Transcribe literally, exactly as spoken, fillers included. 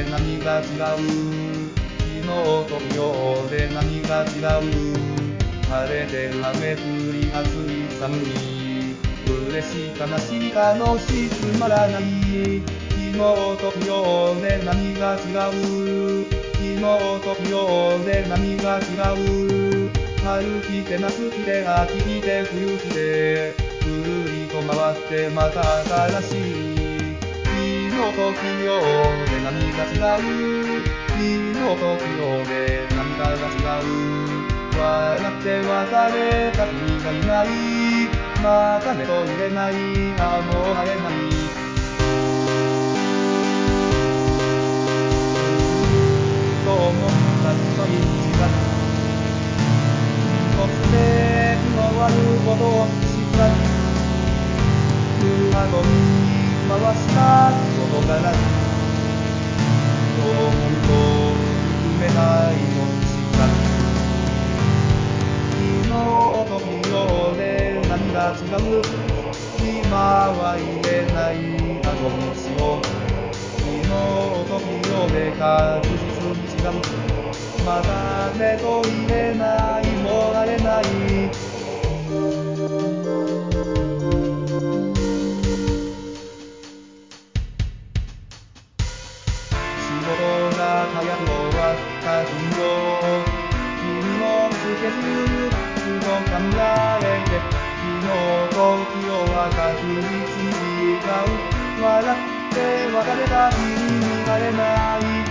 で何が違う、昨日と今日で何が違う、晴れてる雨降り暑い寒い、嬉しい悲しい楽しいつまらない、昨日と今日で何が違う、昨日と今日で何が違う、春来て夏来て秋来て冬来て、ぐるりと回ってまた新しい、昨日と昨日で何が違う、昨日と昨日で何かが違う、笑って別れた君がいない、また目と言えない、ああもう会えない、と思ったその日が一つでのあることを知った、不後に回した事柄、そう思うと憎めないと知った、昨日と昨日で何が違う、今は言えない後にしよう、昨日と昨日で確実に違う、またねと言えないもう会えない、仕事が早く終わった金曜、君のスケジュールふと考えて、昨日と昨日は確実に違う、笑って別れた日に会えない